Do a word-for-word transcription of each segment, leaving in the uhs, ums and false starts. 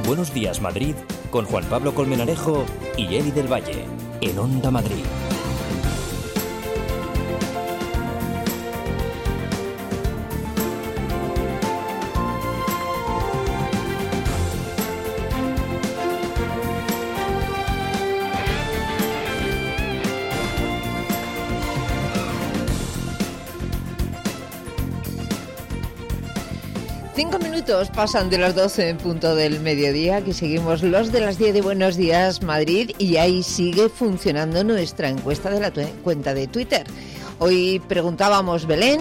Buenos Días Madrid con Juan Pablo Colmenarejo y Eli del Valle en Onda Madrid. Cinco minutos pasan de las doce en punto del mediodía, que seguimos los de las diez de Buenos Días Madrid, y ahí sigue funcionando nuestra encuesta de la tu- cuenta de Twitter. Hoy preguntábamos, Belén,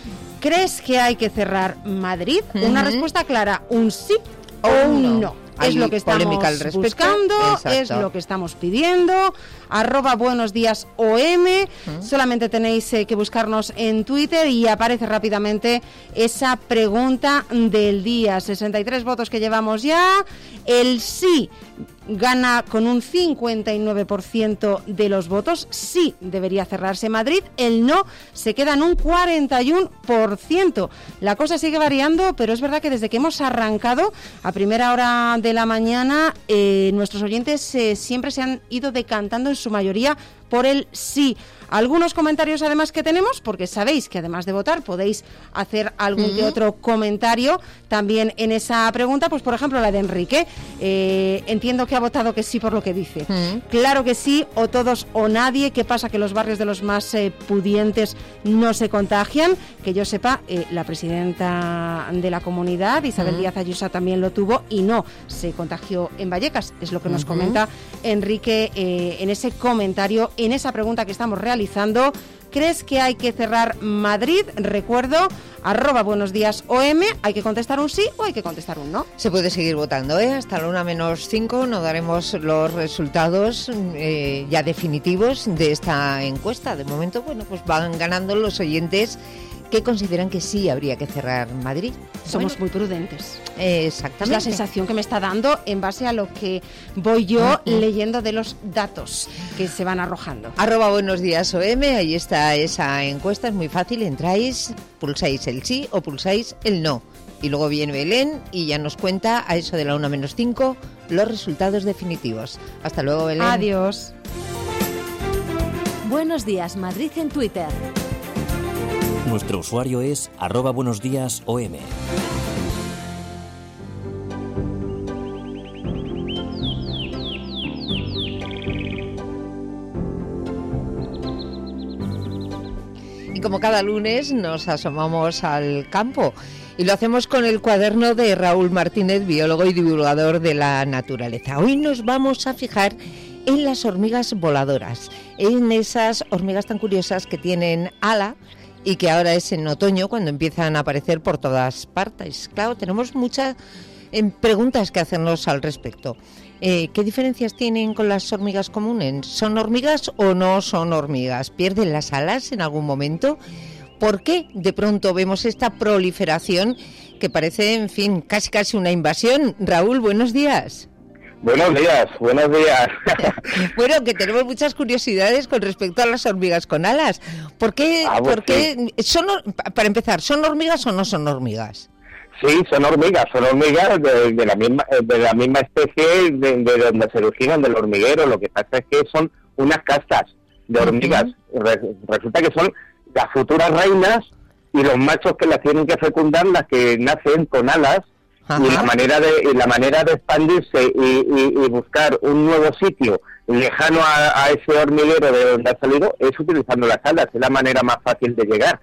¿crees que hay que cerrar Madrid? Uh-huh. Una respuesta clara, un sí o un no. no. Es Hay lo que estamos buscando, Exacto. es lo que estamos pidiendo. Arroba Buenos Días O M. Uh-huh. Solamente tenéis eh, que buscarnos en Twitter y aparece rápidamente esa pregunta del día. sesenta y tres votos que llevamos ya. El sí gana con un cincuenta y nueve por ciento de los votos. Sí debería cerrarse Madrid. El no se queda en un cuarenta y uno por ciento. La cosa sigue variando, pero es verdad que desde que hemos arrancado a primera hora de la mañana, eh, nuestros oyentes eh, siempre se han ido decantando en su mayoría por el sí. Algunos comentarios además que tenemos, porque sabéis que además de votar podéis hacer algún uh-huh. que otro comentario también en esa pregunta. Pues por ejemplo la de Enrique, eh, entiendo que ha votado que sí por lo que dice. Uh-huh. Claro que sí, o todos o nadie. ¿Qué pasa? Que los barrios de los más eh, pudientes no se contagian. Que yo sepa, eh, la presidenta de la comunidad, Isabel uh-huh. Díaz Ayuso, también lo tuvo y no se contagió en Vallecas. Es lo que nos uh-huh. comenta Enrique eh, en ese comentario, en esa pregunta que estamos realizando. ¿Crees que hay que cerrar Madrid? Recuerdo, arroba Buenos Días O M, hay que contestar un sí o hay que contestar un no. Se puede seguir votando, ¿eh? Hasta la una menos cinco nos daremos los resultados eh, ya definitivos de esta encuesta. De momento, bueno, pues van ganando los oyentes que consideran que sí habría que cerrar Madrid. Somos bueno, muy prudentes. Eh, exactamente. Es la sensación que me está dando en base a lo que voy yo uh-huh. leyendo de los datos que se van arrojando. Arroba Buenos Días O M, ahí está esa encuesta, es muy fácil, entráis, pulsáis el sí o pulsáis el no. Y luego viene Belén y ya nos cuenta a eso de la una menos cinco los resultados definitivos. Hasta luego, Belén. Adiós. Buenos Días Madrid en Twitter. Nuestro usuario es arroba Buenos Días O M. Y como cada lunes nos asomamos al campo y lo hacemos con el cuaderno de Raúl Martínez, biólogo y divulgador de la naturaleza. Hoy nos vamos a fijar en las hormigas voladoras, en esas hormigas tan curiosas que tienen ala y que ahora es en otoño cuando empiezan a aparecer por todas partes. Claro, tenemos muchas eh, preguntas que hacernos al respecto. Eh, ¿Qué diferencias tienen con las hormigas comunes? ¿Son hormigas o no son hormigas? ¿Pierden las alas en algún momento? ¿Por qué de pronto vemos esta proliferación que parece, en fin, casi casi una invasión? Raúl, buenos días. Buenos días, buenos días. Bueno, que tenemos muchas curiosidades con respecto a las hormigas con alas. ¿Por qué? Ah, pues ¿por qué sí. son, para empezar, ¿son hormigas o no son hormigas? Sí, son hormigas, son hormigas de, de la misma de la misma especie de, de donde se originan, del hormiguero. Lo que pasa es que son unas castas de hormigas. Uh-huh. Re, resulta que son las futuras reinas y los machos que las tienen que fecundar, las que nacen con alas. Ajá. Y la manera de y la manera de expandirse y, y, y buscar un nuevo sitio lejano a, a ese hormiguero de donde ha salido es utilizando las alas. Es la manera más fácil de llegar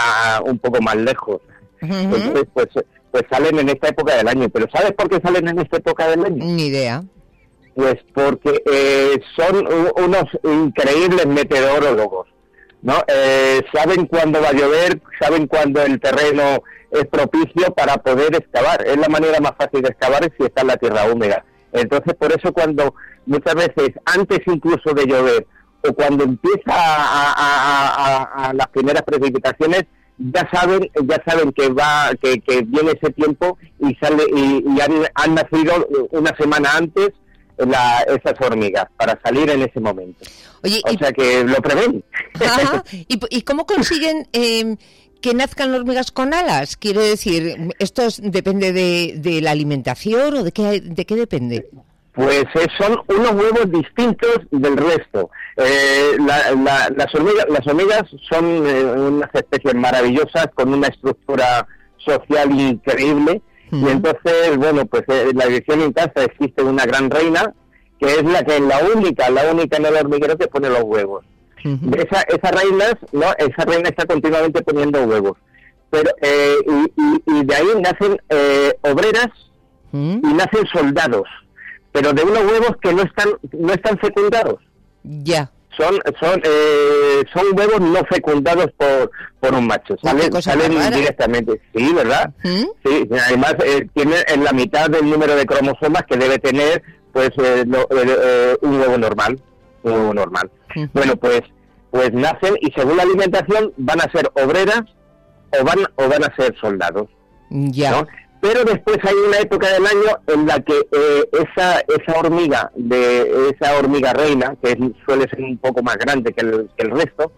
a un poco más lejos. Uh-huh. Entonces, pues, pues salen en esta época del año. ¿Pero sabes por qué salen en esta época del año? Ni idea. Pues porque eh, son unos increíbles meteorólogos, ¿no? Eh, saben cuándo va a llover, saben cuándo el terreno es propicio para poder excavar. Es la manera más fácil de excavar es si está en la tierra húmeda. Entonces, por eso cuando muchas veces, antes incluso de llover, o cuando empieza a, a, a, a las primeras precipitaciones, ya saben ya saben que va que, que viene ese tiempo y sale y, y han, han nacido una semana antes la, esas hormigas para salir en ese momento. Oye, o y, sea que lo prevén. Ajá, ¿y, ¿Y cómo consiguen eh, que nazcan hormigas con alas? Quiero decir, ¿esto es- depende de, de la alimentación o de qué, de qué depende? Pues eh, son unos huevos distintos del resto. Eh, la- la- las, hormigas, las hormigas son eh, unas especies maravillosas con una estructura social increíble. Ujú. Y entonces, bueno, pues eh, en la edición en casa existe una gran reina, que es la que la única, la única en el hormiguero que pone los huevos. Ujú. Esa, esa reina, ¿no? Esa reina está continuamente poniendo huevos. Pero eh, y, y- y de ahí nacen eh, obreras ¿Mm? y nacen soldados, pero de unos huevos que no están no están fecundados. Ya. Son son eh, son huevos no fecundados por por un macho. Uy, qué Salen, cosa salen más rara. directamente. Sí, ¿verdad? ¿Mm? Sí, además eh, tiene en la mitad del número de cromosomas que debe tener pues eh, lo- eh, eh, un huevo normal, un huevo normal. Ujú. Bueno, pues pues nacen y según la alimentación van a ser obreras o van o van a ser soldados, Ya. ¿no? Pero después hay una época del año en la que eh, esa esa hormiga de esa hormiga reina, que es- suele ser un poco más grande que el, que el resto,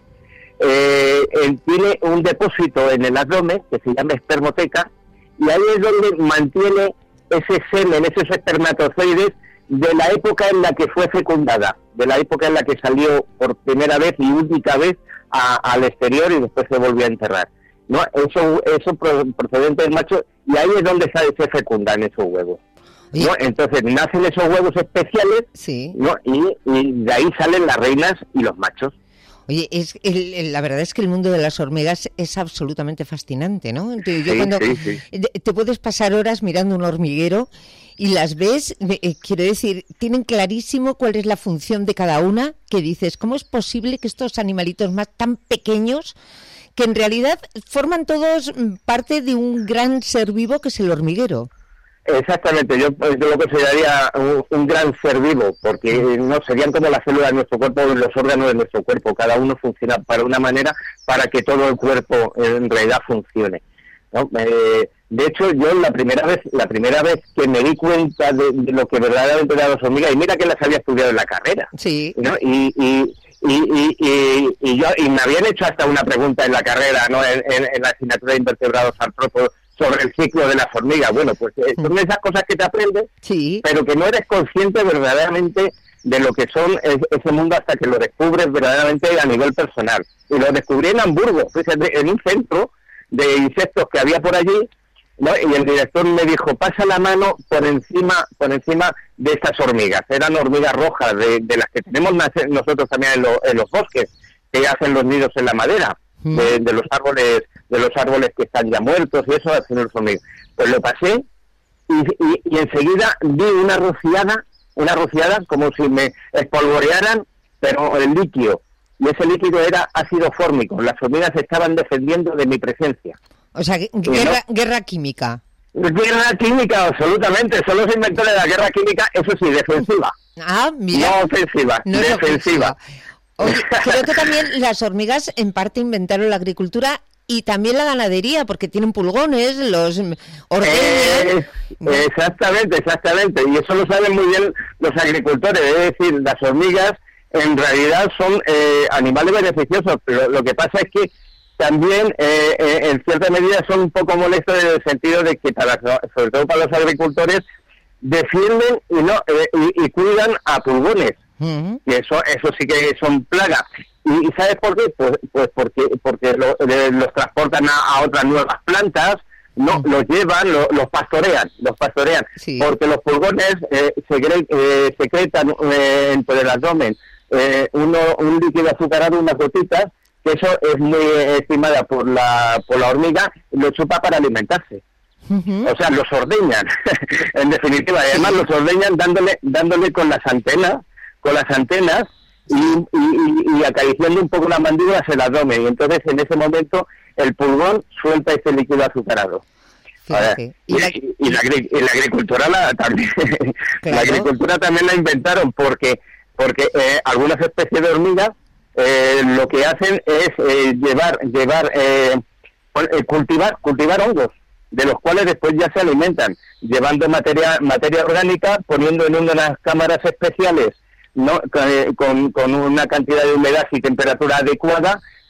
eh, él tiene un depósito en el abdomen que se llama espermoteca, y ahí es donde mantiene ese semen, esos espermatozoides de la época en la que fue fecundada, de la época en la que salió por primera vez y única vez a- al exterior y después se volvió a enterrar, ¿no? Eso eso pro- procedente del macho, y ahí es donde se, se fecundan esos huevos, Oye, ¿no? Entonces nacen esos huevos especiales, sí. ¿no? Y, y de ahí salen las reinas y los machos. Oye, es el- el- la verdad es que el mundo de las hormigas es absolutamente fascinante, ¿no? Entonces, yo Sí, cuando sí, sí. de- te puedes pasar horas mirando un hormiguero y las ves, de- eh, quiero decir, tienen clarísimo cuál es la función de cada una, que dices, ¿cómo es posible que estos animalitos más tan pequeños, que en realidad forman todos mm, parte de un gran ser vivo que es el hormiguero? Exactamente, yo, pues, yo lo consideraría un, un gran ser vivo, porque eh, no serían como las células de nuestro cuerpo, los órganos de nuestro cuerpo, cada uno funciona para una manera para que todo el cuerpo eh, en realidad funcione, ¿no? Eh, de hecho, yo la primera vez la primera vez que me di cuenta de, de lo que verdaderamente eran las hormigas, y mira que las había estudiado en la carrera, Sí. ¿no? Y, y, y, y, y, y yo y me habían hecho hasta una pregunta en la carrera, ¿no? En, en, en la asignatura de invertebrados artrópodos sobre el ciclo de las hormigas. Bueno, pues eh, son esas cosas que te aprendes, Sí. pero que no eres consciente verdaderamente de lo que son es- ese mundo hasta que lo descubres verdaderamente a nivel personal. Y lo descubrí en Hamburgo, fíjate, en un centro de insectos que había por allí, ¿no? Y el director me dijo, pasa la mano por encima por encima de estas hormigas. Eran hormigas rojas, de, de las que tenemos nace- nosotros también en, lo- en los bosques, que hacen los nidos en la madera, Mm. de, de los árboles de los árboles que están ya muertos y eso hacen los hormigas. Pues lo pasé y, y, y enseguida vi una rociada, una rociada como si me espolvorearan, pero el líquido. Y ese líquido era ácido fórmico. Las hormigas estaban defendiendo de mi presencia. O sea, gu- guerra, guerra química. Guerra química, absolutamente. Solo se inventó la guerra química, eso sí, defensiva. Ah, mira. No ofensiva, No es defensiva. ofensiva. Oye, creo que también las hormigas en parte inventaron la agricultura y también la ganadería, porque tienen pulgones, los mm, ordeñan. Eh, exactamente, exactamente. Y eso lo saben muy bien los agricultores. Es decir, las hormigas en realidad son eh, animales beneficiosos, pero lo que pasa es que también eh, eh, en cierta medida son un poco molestos en el sentido de que, para, sobre todo para los agricultores, defienden y no eh, y, y cuidan a pulgones. Ujú. Y eso eso sí que son plagas. ¿Y, y sabes por qué? Pues pues porque porque lo- eh, los transportan a, a otras nuevas plantas, no Mm. los llevan, lo- los pastorean, los pastorean, Sí. porque los pulgones eh, segre- eh, secretan eh, entre el abdomen eh, uno, un líquido azucarado, unas gotitas, que eso es muy eh, estimada por la por la hormiga, y lo chupa para alimentarse. Ujú. O sea, los ordeñan, en definitiva, y además los ordeñan dándole dándole con las antenas, con las antenas y, y, y- y acariciando un poco las mandíbulas el abdomen, y entonces en ese momento el pulgón suelta ese líquido azucarado. Ahora, Fíjate. y, Y la- y- y la, agri- y la agricultura la, también Claro. la agricultura también la inventaron porque porque eh, algunas especies de hormigas eh, lo que hacen es eh, llevar llevar eh, pon- eh, cultivar cultivar hongos, de los cuales después ya se alimentan, llevando materia materia orgánica, poniendo en unas cámaras especiales, no con, con, con una cantidad de humedad y temperatura adecuada,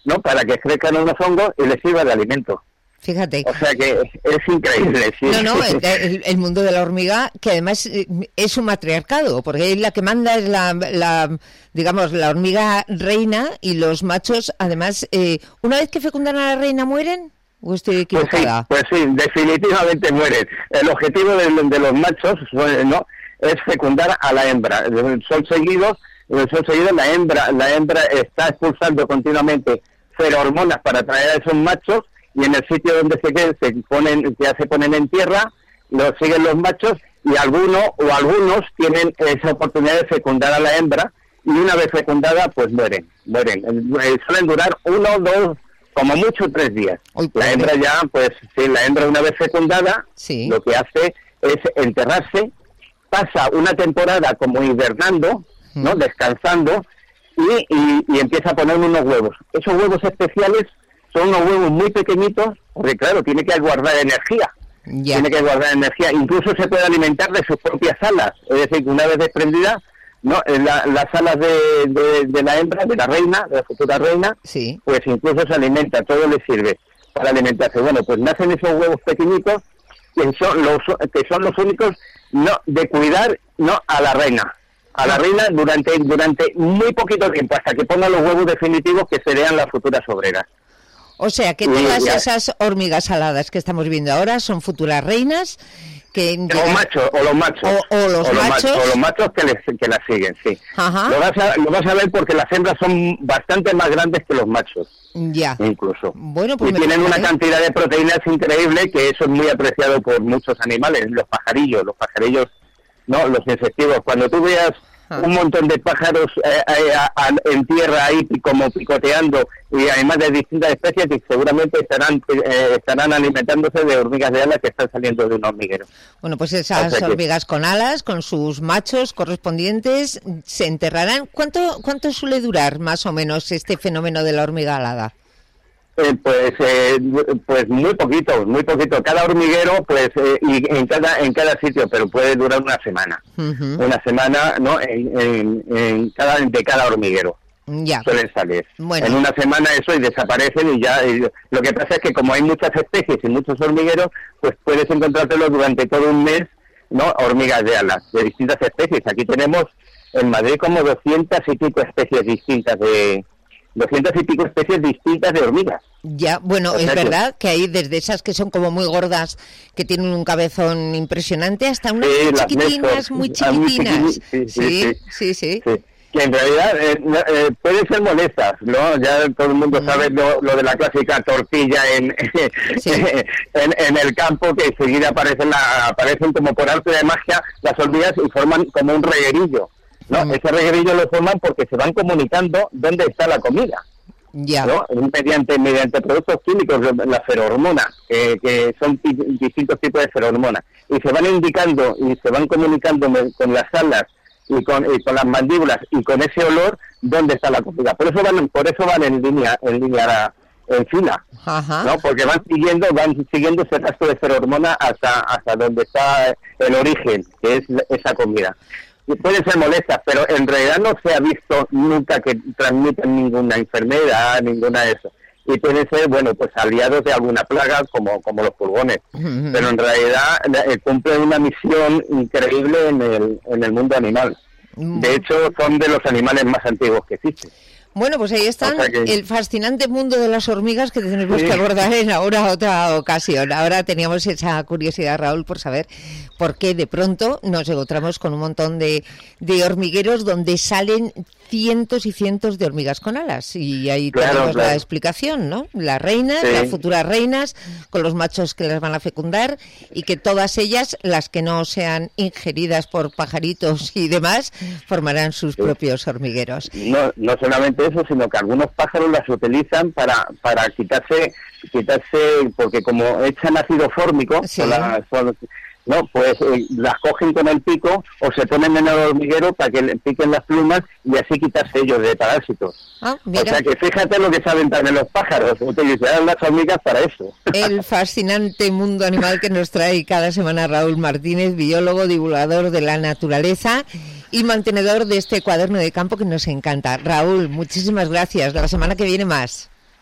¿no? Para que crezcan unos hongos y les sirva de alimento. Fíjate. O sea que es increíble, sí. No, no, el, el mundo de la hormiga, que además es un matriarcado, porque la que manda es la, la digamos, la hormiga reina, y los machos, además, eh, una vez que fecundan a la reina, ¿mueren? ¿O estoy equivocada? Pues sí, pues sí, definitivamente mueren. El objetivo de, de los machos, ¿no?, es fecundar a la hembra. Son seguidos, son seguidos, la hembra, la hembra está expulsando continuamente ferormonas para atraer a esos machos, y en el sitio donde se queden, se ponen, ya se ponen en tierra, los siguen los machos, y algunos o algunos tienen esa oportunidad de fecundar a la hembra, y una vez fecundada, pues mueren, mueren. Eh, suelen durar uno, dos, como mucho tres días. Uy, la hembra ya, pues sí, la hembra una vez fecundada, sí, lo que hace es enterrarse, pasa una temporada como hibernando, ¿no?, descansando, y, y, y empieza a poner unos huevos. Esos huevos especiales son unos huevos muy pequeñitos, porque claro, tiene que guardar energía. Ya. Tiene que guardar energía. Incluso se puede alimentar de sus propias alas. Es decir, una vez desprendida, ¿no?, la, las alas de, de, de la hembra, de la reina, de la futura reina, sí, pues incluso se alimenta, todo le sirve para alimentarse. Bueno, pues nacen esos huevos pequeñitos, que son los, que son los únicos, no, de cuidar, no, a la reina. A la reina durante, durante muy poquito tiempo, hasta que pongan los huevos definitivos que serían las futuras obreras. O sea, que todas esas hormigas aladas que estamos viendo ahora son futuras reinas que... Los machos, o los machos. O, o los o machos. machos. O los machos que, les, que las siguen, sí. Ajá. Lo vas, a, lo vas a ver porque las hembras son bastante más grandes que los machos. Ya. Incluso. Bueno, pues y tienen una cantidad de proteínas increíble, que eso es muy apreciado por muchos animales. Los pajarillos, los pajarillos, no, los insectívores. Cuando tú veas un montón de pájaros eh, eh, a, a, en tierra ahí como picoteando, y además de distintas especies, que seguramente estarán eh, estarán alimentándose de hormigas de alas que están saliendo de un hormiguero. Bueno, pues esas o sea hormigas que... con alas, con sus machos correspondientes, se enterrarán. ¿Cuánto cuánto suele durar más o menos este fenómeno de la hormiga alada? Eh, pues eh, pues muy poquito, muy poquito. Cada hormiguero, pues, eh, y en cada en cada sitio, pero puede durar una semana. Uh-huh. Una semana, ¿no? En, en, en cada de cada hormiguero. Ya. Suelen salir. Bueno. En una semana eso y desaparecen, y ya. Y lo que pasa es que como hay muchas especies y muchos hormigueros, pues puedes encontrártelo durante todo un mes, ¿no? Hormigas de alas de distintas especies. Aquí tenemos en Madrid como doscientas y pico especies distintas de doscientas y pico especies distintas de hormigas. Ya, bueno, es verdad que hay desde esas que son como muy gordas, que tienen un cabezón impresionante, hasta unas sí, chiquitinas, Néstor, muy chiquitinas. Sí, sí, sí, sí, sí, sí. sí. Que en realidad eh, eh, pueden ser molestas, ¿no? Ya todo el mundo sabe lo, lo de la clásica tortilla en, sí. en en el campo, que enseguida aparecen, la, aparecen como por arte de magia las hormigas y forman como un reguerillo. ¿No? Mm. Ese reguerillo lo forman porque se van comunicando dónde está la comida. Ya. ¿No? Mediante mediante productos químicos, la ferormona, que, que son t- distintos tipos de ferormonas, y se van indicando y se van comunicando con las alas y con, y con las mandíbulas y con ese olor dónde está la comida. Por eso van, por eso van en línea, en línea, en fila. Ajá. ¿No? Porque van siguiendo, van siguiendo ese rastro de ferormona hasta hasta donde está el origen, que es esa comida. Y pueden ser molestas, pero en realidad no se ha visto nunca que transmitan ninguna enfermedad, ninguna de eso. Y pueden ser, bueno, pues aliados de alguna plaga, como como los pulgones. Uh-huh. Pero en realidad eh, cumplen una misión increíble en el en el mundo animal. Uh-huh. De hecho, son de los animales más antiguos que existen. Bueno, pues ahí están, o sea que... el fascinante mundo de las hormigas que tenemos sí. que abordar en ahora otra ocasión. Ahora teníamos esa curiosidad, Raúl, por saber por qué de pronto nos encontramos con un montón de, de hormigueros donde salen cientos y cientos de hormigas con alas. Y ahí claro, tenemos claro. la explicación, ¿no? Las reinas, sí. las futuras reinas, con los machos que las van a fecundar, y que todas ellas, las que no sean ingeridas por pajaritos y demás, formarán sus sí. propios hormigueros. No, no solamente eso, sino que algunos pájaros las utilizan para para quitarse, quitarse porque como echan ácido fórmico, sí. son las, son, no, pues eh, las cogen con el pico o se ponen en el hormiguero para que le piquen las plumas y así quitarse ellos de parásitos. Ah, mira. O sea que fíjate lo que saben también los pájaros, utilizarán las hormigas para eso. El fascinante mundo animal que nos trae cada semana Raúl Martínez, biólogo, divulgador de la naturaleza y mantenedor de este cuaderno de campo que nos encanta. Raúl, muchísimas gracias. La semana que viene más.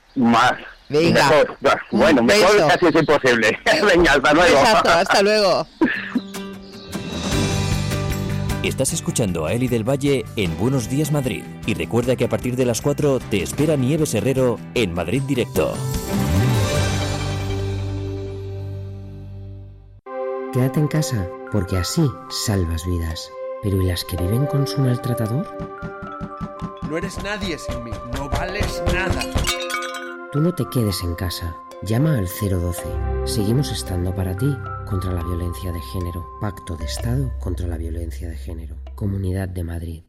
Más. Venga. Mejor. Bueno, Un mejor beso. casi es imposible. Venga, hasta luego. Besazo, hasta luego. Estás escuchando a Eli del Valle en Buenos Días Madrid. Y recuerda que a partir de las cuatro te espera Nieves Herrero en Madrid Directo. Quédate en casa, porque así salvas vidas. ¿Pero y las que viven con su maltratador? No eres nadie sin mí, no vales nada. Tú no te quedes en casa. Llama al cero doce. Seguimos estando para ti contra la violencia de género. Pacto de Estado contra la violencia de género. Comunidad de Madrid.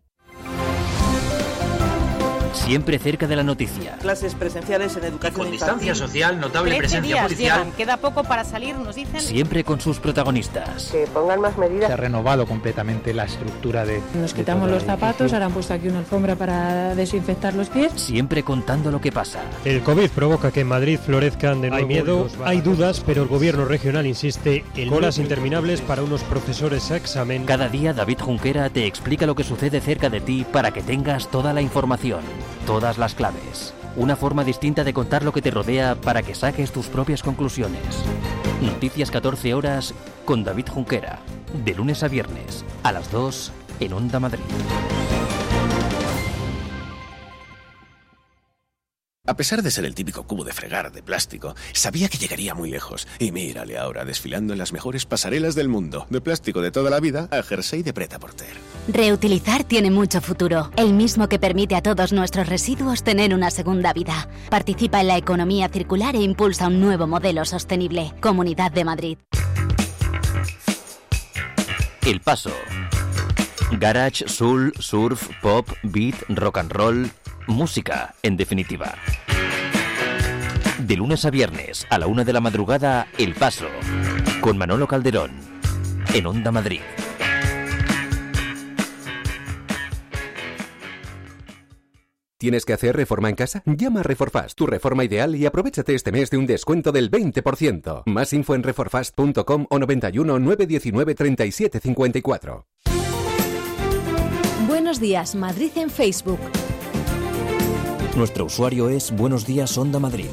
Siempre cerca de la noticia. Clases presenciales en educación Con infantil. distancia social, notable presencia días policial. llevan, queda poco para salir, nos dicen. Siempre con sus protagonistas. Que pongan más medidas. Se ha renovado completamente la estructura de... Nos quitamos los zapatos, ahora han puesto aquí una alfombra para desinfectar los pies. Siempre contando lo que pasa. El COVID provoca que en Madrid florezcan de nuevo. Hay miedo, hay dudas, pero el gobierno regional insiste en colas interminables para unos profesores a examen. Cada día David Junquera te explica lo que sucede cerca de ti para que tengas toda la información, todas las claves. Una forma distinta de contar lo que te rodea para que saques tus propias conclusiones. Noticias catorce horas con David Junquera. De lunes a viernes, a las dos, en Onda Madrid. A pesar de ser el típico cubo de fregar de plástico, sabía que llegaría muy lejos. Y mírale ahora, desfilando en las mejores pasarelas del mundo. De plástico de toda la vida a jersey de Pret-a-Porter. Reutilizar tiene mucho futuro, el mismo que permite a todos nuestros residuos tener una segunda vida. Participa en la economía circular e impulsa un nuevo modelo sostenible. Comunidad de Madrid. El Paso. Garage, soul, surf, pop, beat, rock and roll. Música, en definitiva. De lunes a viernes, a la una de la madrugada, El Paso. Con Manolo Calderón. En Onda Madrid. ¿Tienes que hacer reforma en casa? Llama a Reforfast, tu reforma ideal, y aprovéchate este mes de un descuento del veinte por ciento. Más info en reforfast punto com o noventa y uno, nueve diecinueve, treinta y siete cincuenta y cuatro. Buenos días, Madrid en Facebook. Nuestro usuario es Buenos Días Onda Madrid.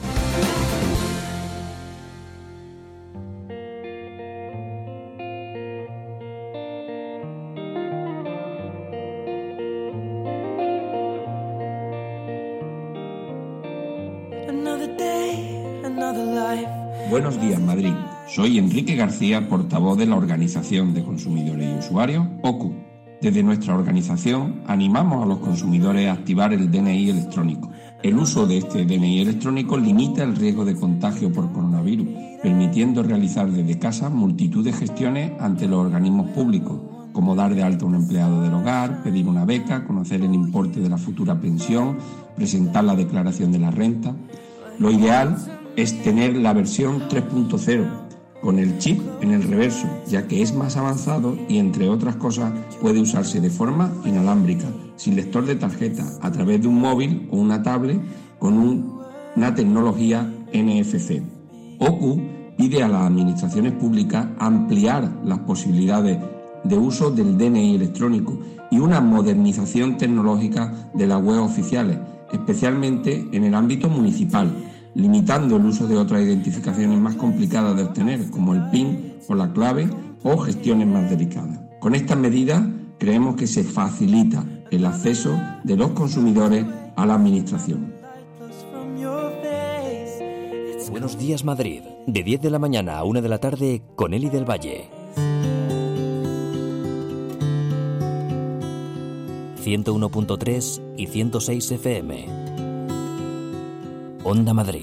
Buenos días, Madrid. Soy Enrique García, portavoz de la Organización de Consumidores y Usuarios, O C U. Desde nuestra organización animamos a los consumidores a activar el D N I electrónico. El uso de este D N I electrónico limita el riesgo de contagio por coronavirus, permitiendo realizar desde casa multitud de gestiones ante los organismos públicos, como dar de alta a un empleado del hogar, pedir una beca, conocer el importe de la futura pensión, presentar la declaración de la renta. Lo ideal es tener la versión tres punto cero, con el chip en el reverso, ya que es más avanzado y, entre otras cosas, puede usarse de forma inalámbrica, sin lector de tarjeta, a través de un móvil o una tablet con un, una tecnología N F C. O C U pide a las administraciones públicas ampliar las posibilidades de uso del D N I electrónico y una modernización tecnológica de las webs oficiales, especialmente en el ámbito municipal, limitando el uso de otras identificaciones más complicadas de obtener, como el P I N o la clave, o gestiones más delicadas. Con estas medidas creemos que se facilita el acceso de los consumidores a la administración. Buenos días, Madrid. De diez de la mañana a una de la tarde con Eli del Valle. ciento uno punto tres y ciento seis F M. Onda Madrid.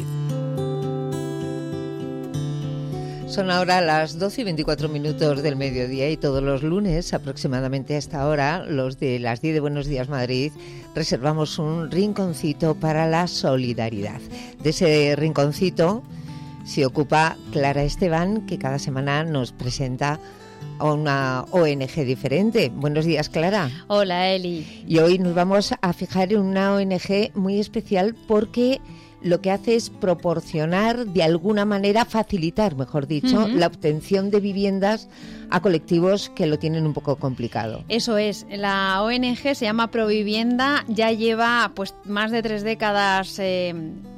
Son ahora las doce y veinticuatro minutos del mediodía y todos los lunes, aproximadamente a esta hora, los de las diez de Buenos Días Madrid, reservamos un rinconcito para la solidaridad. De ese rinconcito se ocupa Clara Esteban, que cada semana nos presenta a una O N G diferente. Buenos días, Clara. Hola, Eli. Y hoy nos vamos a fijar en una O N G muy especial porque lo que hace es proporcionar, de alguna manera, facilitar, mejor dicho, uh-huh. la obtención de viviendas a colectivos que lo tienen un poco complicado. Eso es. La O N G se llama Provivienda, ya lleva pues más de tres décadas eh,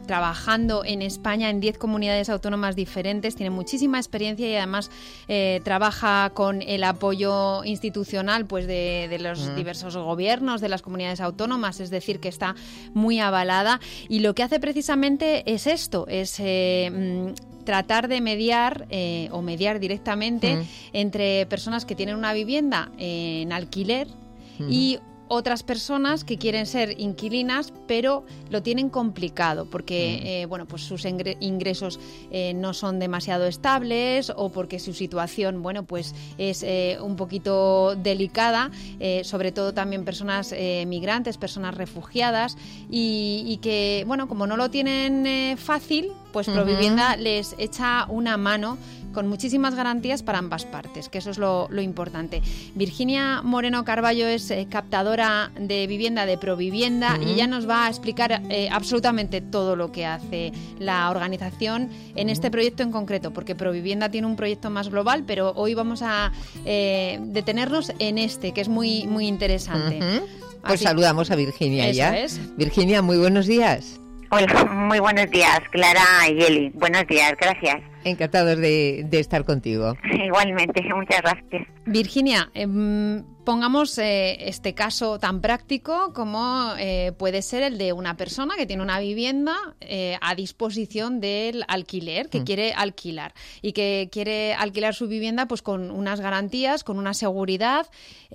trabajando en España en diez comunidades autónomas diferentes, tiene muchísima experiencia y además eh, trabaja con el apoyo institucional pues de, de los mm. diversos gobiernos de las comunidades autónomas, es decir, que está muy avalada, y lo que hace precisamente es esto, es eh, tratar de mediar eh, o mediar directamente mm. entre personas que tienen una vivienda en alquiler mm. y otras personas que quieren ser inquilinas, pero lo tienen complicado porque mm. eh, bueno, pues sus ingresos eh, no son demasiado estables, o porque su situación bueno, pues es eh, un poquito delicada, eh, sobre todo también personas eh, migrantes, personas refugiadas, y, y que bueno, como no lo tienen eh, fácil, pues Provivienda uh-huh. les echa una mano con muchísimas garantías para ambas partes, que eso es lo, lo importante. Virginia Moreno Carballo es eh, captadora de vivienda de Provivienda uh-huh. y ella nos va a explicar eh, absolutamente todo lo que hace la organización en uh-huh. este proyecto en concreto, porque Provivienda tiene un proyecto más global, pero hoy vamos a eh, detenernos en este, que es muy, muy interesante. Uh-huh. Pues Así, saludamos a Virginia eso ya. Es. Virginia, muy buenos días. Hola, muy buenos días, Clara y Eli. Buenos días, gracias. Encantados de, de estar contigo. Igualmente, muchas gracias. Virginia, eh, pongamos eh, este caso tan práctico como eh, puede ser el de una persona que tiene una vivienda eh, a disposición del alquiler, que mm. quiere alquilar y que quiere alquilar su vivienda pues con unas garantías, con una seguridad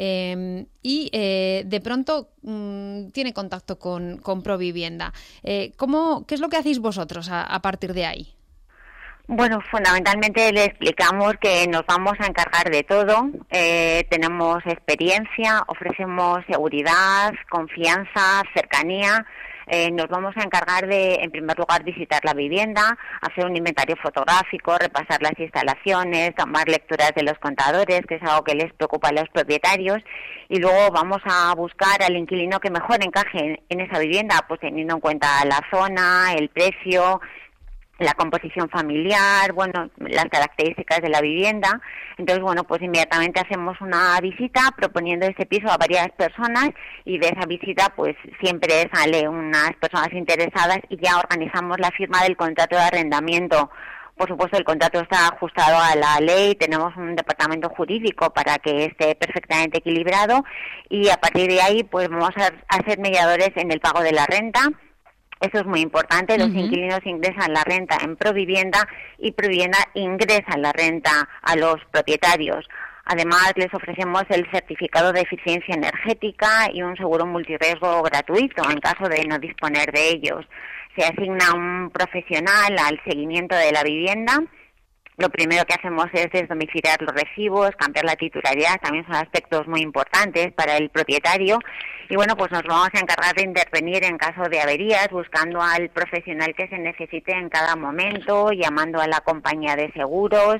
eh, y eh, de pronto mm, tiene contacto con, con Provivienda. Eh, ¿cómo, ¿Qué es lo que hacéis vosotros a, a partir de ahí? Bueno, fundamentalmente le explicamos que nos vamos a encargar de todo, eh, tenemos experiencia, ofrecemos seguridad, confianza, cercanía, eh, nos vamos a encargar de, en primer lugar, visitar la vivienda, hacer un inventario fotográfico, repasar las instalaciones, tomar lecturas de los contadores, que es algo que les preocupa a los propietarios, y luego vamos a buscar al inquilino que mejor encaje en, en esa vivienda, pues teniendo en cuenta la zona, el precio, la composición familiar, bueno, las características de la vivienda. Entonces, bueno, pues inmediatamente hacemos una visita proponiendo ese piso a varias personas, y de esa visita pues siempre sale unas personas interesadas y ya organizamos la firma del contrato de arrendamiento. Por supuesto, el contrato está ajustado a la ley, tenemos un departamento jurídico para que esté perfectamente equilibrado, y a partir de ahí pues vamos a ser mediadores en el pago de la renta. Eso es muy importante, los uh-huh. inquilinos ingresan la renta en Provivienda y Provivienda ingresa la renta a los propietarios. Además, les ofrecemos el certificado de eficiencia energética y un seguro multirriesgo gratuito en caso de no disponer de ellos. Se asigna un profesional al seguimiento de la vivienda. Lo primero que hacemos es desdomiciliar los recibos, cambiar la titularidad, también son aspectos muy importantes para el propietario. Y bueno, pues nos vamos a encargar de intervenir en caso de averías, buscando al profesional que se necesite en cada momento, llamando a la compañía de seguros.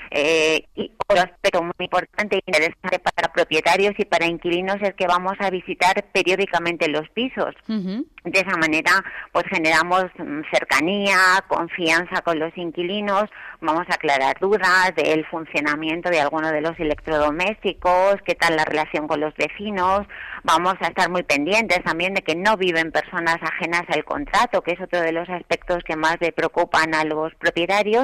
Eh, y otro aspecto muy importante e interesante para propietarios y para inquilinos es que vamos a visitar periódicamente los pisos. Uh-huh. De esa manera pues generamos cercanía, confianza con los inquilinos, vamos a aclarar dudas del funcionamiento de alguno de los electrodomésticos, qué tal la relación con los vecinos, vamos a estar muy pendientes también de que no viven personas ajenas al contrato, que es otro de los aspectos que más le preocupan a los propietarios.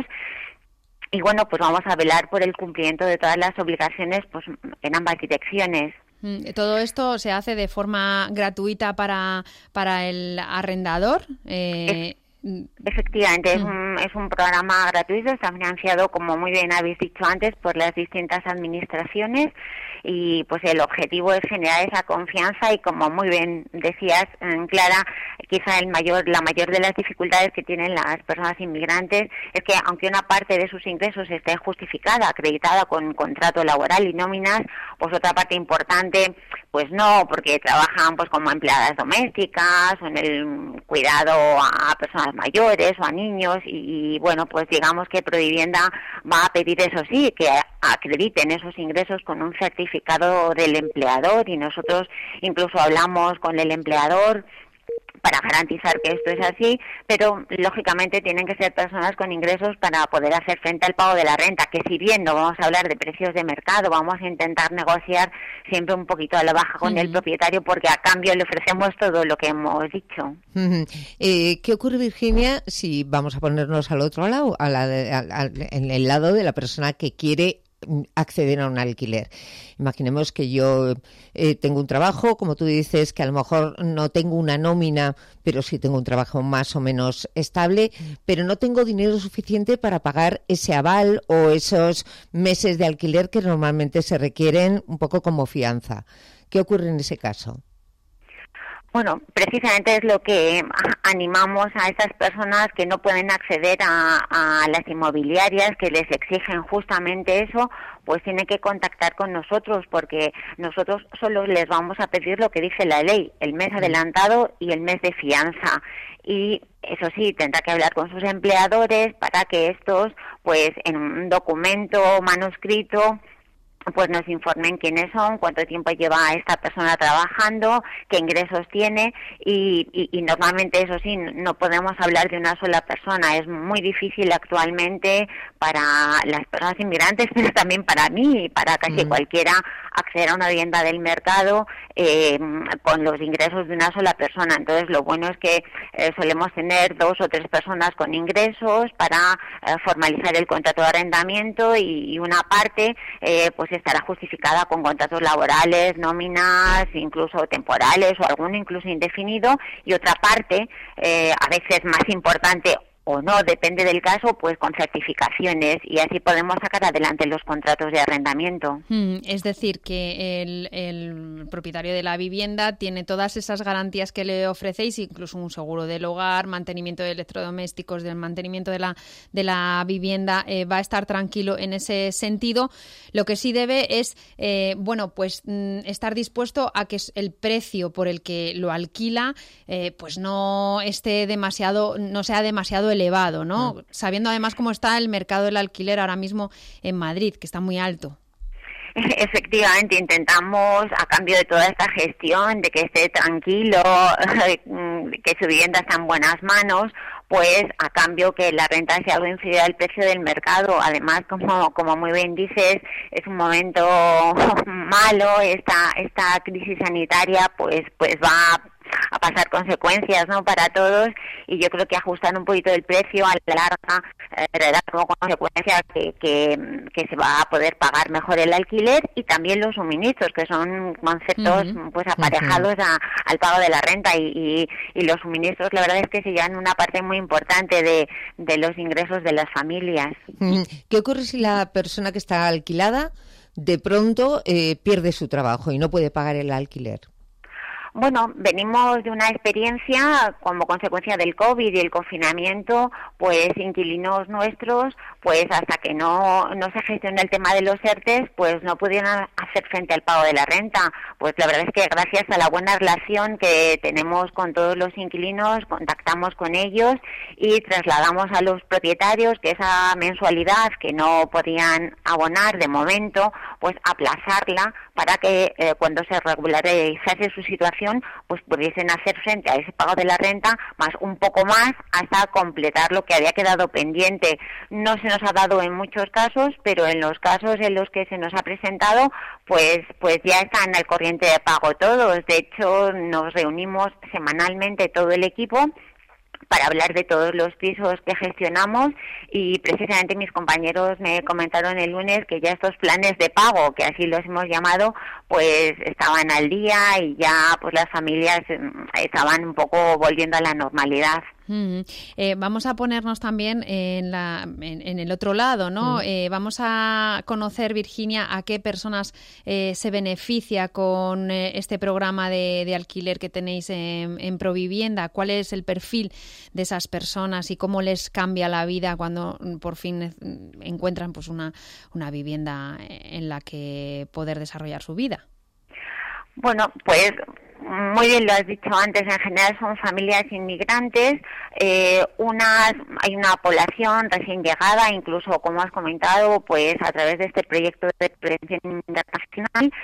Y bueno, pues vamos a velar por el cumplimiento de todas las obligaciones pues en ambas direcciones. ¿Todo esto se hace de forma gratuita para, para el arrendador? Eh... Es, efectivamente, es un, es un programa gratuito, está financiado, como muy bien habéis dicho antes, por las distintas administraciones, y pues el objetivo es generar esa confianza y, como muy bien decías, Clara, quizá el mayor, la mayor de las dificultades que tienen las personas inmigrantes es que, aunque una parte de sus ingresos esté justificada, acreditada con contrato laboral y nóminas, pues otra parte importante pues no, porque trabajan pues como empleadas domésticas o en el cuidado a personas mayores o a niños, y, y bueno, pues digamos que Provivienda va a pedir, eso sí, que acrediten esos ingresos con un certificado del empleador, y nosotros incluso hablamos con el empleador para garantizar que esto es así, pero lógicamente tienen que ser personas con ingresos para poder hacer frente al pago de la renta, que si bien no vamos a hablar de precios de mercado, vamos a intentar negociar siempre un poquito a la baja con uh-huh. el propietario, porque a cambio le ofrecemos todo lo que hemos dicho. Uh-huh. Eh, ¿Qué ocurre, Virginia, si vamos a ponernos al otro lado, a la de, a, a, en el lado de la persona que quiere acceder a un alquiler? Imaginemos que yo eh, tengo un trabajo, como tú dices, que a lo mejor no tengo una nómina, pero sí tengo un trabajo más o menos estable, pero no tengo dinero suficiente para pagar ese aval o esos meses de alquiler que normalmente se requieren un poco como fianza. ¿Qué ocurre en ese caso? Bueno, precisamente es lo que animamos a esas personas que no pueden acceder a, a las inmobiliarias, que les exigen justamente eso, pues tienen que contactar con nosotros, porque nosotros solo les vamos a pedir lo que dice la ley, el mes adelantado y el mes de fianza. Y eso sí, tendrá que hablar con sus empleadores para que estos, pues en un documento manuscrito, pues nos informen quiénes son, cuánto tiempo lleva esta persona trabajando, qué ingresos tiene y, y, y normalmente, eso sí, no podemos hablar de una sola persona. Es muy difícil actualmente para las personas inmigrantes, pero también para mí y para casi mm. cualquiera, acceder a una vivienda del mercado eh, con los ingresos de una sola persona. Entonces, lo bueno es que eh, solemos tener dos o tres personas con ingresos para eh, formalizar el contrato de arrendamiento y, y una parte, eh, pues estará justificada con contratos laborales, nóminas, incluso temporales o alguno incluso indefinido, y otra parte, eh, a veces más importante o no, depende del caso, pues con certificaciones, y así podemos sacar adelante los contratos de arrendamiento. Mm, es decir, que el, el propietario de la vivienda tiene todas esas garantías que le ofrecéis, incluso un seguro del hogar, mantenimiento de electrodomésticos, del mantenimiento de la, de la vivienda, eh, va a estar tranquilo en ese sentido. Lo que sí debe es, eh, bueno, pues mm, estar dispuesto a que el precio por el que lo alquila, eh, pues no esté demasiado, no sea demasiado elevado, ¿no? Mm. Sabiendo además cómo está el mercado del alquiler ahora mismo en Madrid, que está muy alto. Efectivamente, intentamos, a cambio de toda esta gestión, de que esté tranquilo, que su vivienda está en buenas manos, pues a cambio que la renta sea algo inferior al precio del mercado. Además, como como muy bien dices, es un momento malo, esta esta crisis sanitaria pues pues va a pasar consecuencias, ¿no?, para todos, y yo creo que ajustar un poquito el precio a la larga eh, dará como consecuencia que, que, que se va a poder pagar mejor el alquiler y también los suministros, que son conceptos uh-huh. pues aparejados uh-huh. a, al pago de la renta, y, y, y los suministros la verdad es que se llevan una parte muy importante de, de los ingresos de las familias. Uh-huh. ¿Qué ocurre si la persona que está alquilada de pronto eh, pierde su trabajo y no puede pagar el alquiler? Bueno, venimos de una experiencia como consecuencia del COVID y el confinamiento, pues inquilinos nuestros, pues hasta que no, no se gestione el tema de los ERTES, pues no pudieron hacer frente al pago de la renta. Pues la verdad es que gracias a la buena relación que tenemos con todos los inquilinos, contactamos con ellos y trasladamos a los propietarios que esa mensualidad que no podían abonar de momento, pues aplazarla para que eh, cuando se regularizase su situación, pues pudiesen hacer frente a ese pago de la renta, más un poco más, hasta completar lo que había quedado pendiente. No se nos ha dado en muchos casos, pero en los casos en los que se nos ha presentado, pues pues ya están al corriente de pago todos. De hecho, nos reunimos semanalmente todo el equipo para hablar de todos los pisos que gestionamos, y precisamente mis compañeros me comentaron el lunes que ya estos planes de pago, que así los hemos llamado, pues estaban al día y ya pues las familias estaban un poco volviendo a la normalidad. Mm, eh, vamos a ponernos también en, la, en, en el otro lado, ¿no? Mm. Eh, vamos a conocer, Virginia, a qué personas eh, se beneficia con eh, este programa de, de alquiler que tenéis en, en Provivienda. ¿Cuál es el perfil de esas personas y cómo les cambia la vida cuando por fin encuentran pues una, una vivienda en la que poder desarrollar su vida? Bueno, pues muy bien lo has dicho antes, en general son familias inmigrantes, eh, unas, hay una población recién llegada, incluso como has comentado, pues a través de este proyecto de prevención internacional,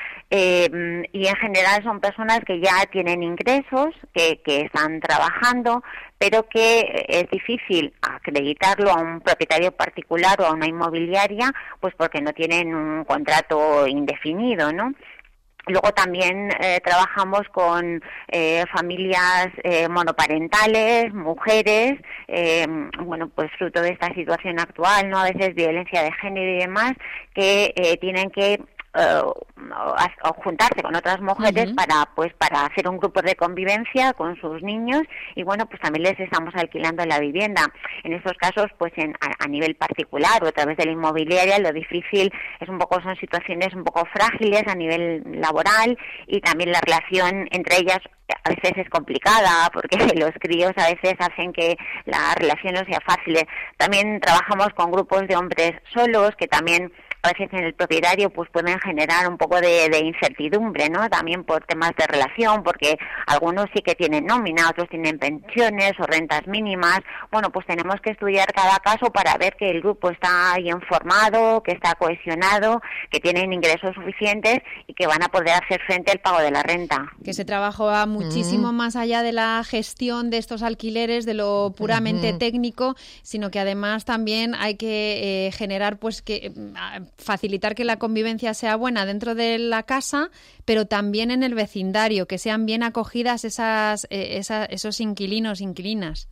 eh, y en general son personas que ya tienen ingresos, que, que están trabajando, pero que es difícil acreditarlo a un propietario particular o a una inmobiliaria, pues porque no tienen un contrato indefinido, ¿no? Luego también eh, trabajamos con eh, familias eh, monoparentales, mujeres, eh, bueno, pues fruto de esta situación actual, ¿no? A veces violencia de género y demás, que eh, tienen que Uh, o juntarse con otras mujeres uh-huh. para pues para hacer un grupo de convivencia con sus niños y bueno, pues también les estamos alquilando la vivienda. En estos casos, pues en, a, a nivel particular o a través de la inmobiliaria, lo difícil es un poco, son situaciones un poco frágiles a nivel laboral y también la relación entre ellas a veces es complicada porque los críos a veces hacen que la relación no sea fácil. También trabajamos con grupos de hombres solos que también a veces en el propietario pues pueden generar un poco de, de incertidumbre, ¿no? También por temas de relación, porque algunos sí que tienen nómina, otros tienen pensiones o rentas mínimas. Bueno, pues tenemos que estudiar cada caso para ver que el grupo está bien formado, que está cohesionado, que tienen ingresos suficientes y que van a poder hacer frente al pago de la renta. Que ese trabajo va muchísimo mm. más allá de la gestión de estos alquileres, de lo puramente mm-hmm. técnico, sino que además también hay que eh, generar pues que facilitar que la convivencia sea buena dentro de la casa, pero también en el vecindario, que sean bien acogidas esas, eh, esa, esos inquilinos, inquilinas.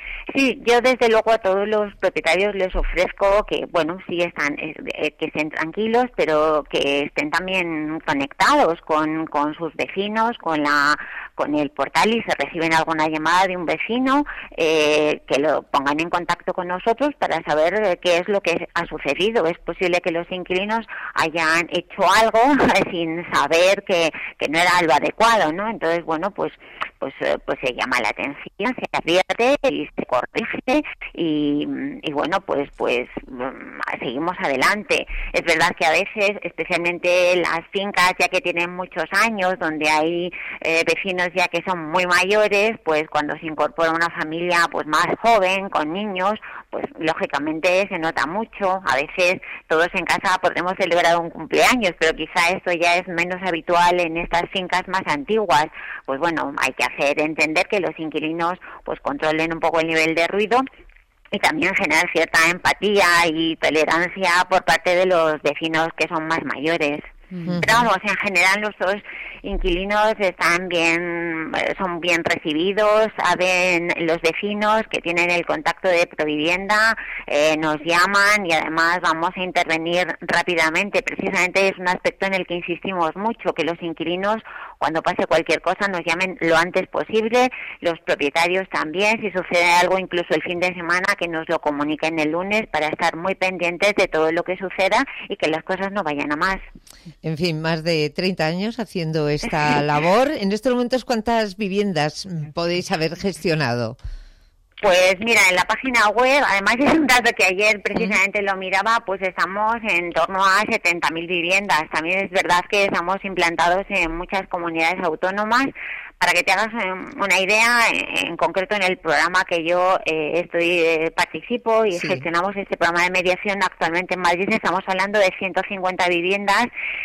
Sí, yo desde luego a todos los propietarios les ofrezco que, bueno, sí están, eh, que estén tranquilos, pero que estén también conectados con, con sus vecinos, con la, con el portal, y si reciben alguna llamada de un vecino, eh, que lo pongan en contacto con nosotros para saber eh, qué es lo que ha sucedido. Es posible que los inquilinos hayan hecho algo sin saber que, que no era lo adecuado, ¿no? Entonces, bueno, pues, pues, eh, pues se llama la atención, se advierte y se corrige y, y bueno, pues pues seguimos adelante. Es verdad que a veces, especialmente las fincas ya que tienen muchos años, donde hay eh, vecinos ya que son muy mayores, pues cuando se incorpora una familia pues más joven, con niños, pues lógicamente se nota mucho. A veces todos en casa podemos celebrar un cumpleaños, pero quizá esto ya es menos habitual en estas fincas más antiguas. Pues bueno, hay que hacer entender que los inquilinos pues controlen un poco el nivel de ruido y también generar cierta empatía y tolerancia por parte de los vecinos que son más mayores. Uh-huh. Pero vamos, en general nuestros inquilinos están bien, son bien recibidos, saben los vecinos que tienen el contacto de Provivienda, eh, nos llaman y además vamos a intervenir rápidamente. Precisamente es un aspecto en el que insistimos mucho, que los inquilinos cuando pase cualquier cosa nos llamen lo antes posible, los propietarios también, si sucede algo incluso el fin de semana, que nos lo comuniquen el lunes para estar muy pendientes de todo lo que suceda y que las cosas no vayan a más. En fin, más de treinta años haciendo esta labor. En estos momentos, ¿cuántas viviendas podéis haber gestionado? Pues mira, en la página web, además es un dato que ayer precisamente lo miraba, pues estamos en torno a setenta mil viviendas. También es verdad que estamos implantados en muchas comunidades autónomas. Para que te hagas una idea, en concreto en el programa que yo eh, estoy eh, participo y sí. gestionamos este programa de mediación actualmente en Madrid, estamos hablando de ciento cincuenta viviendas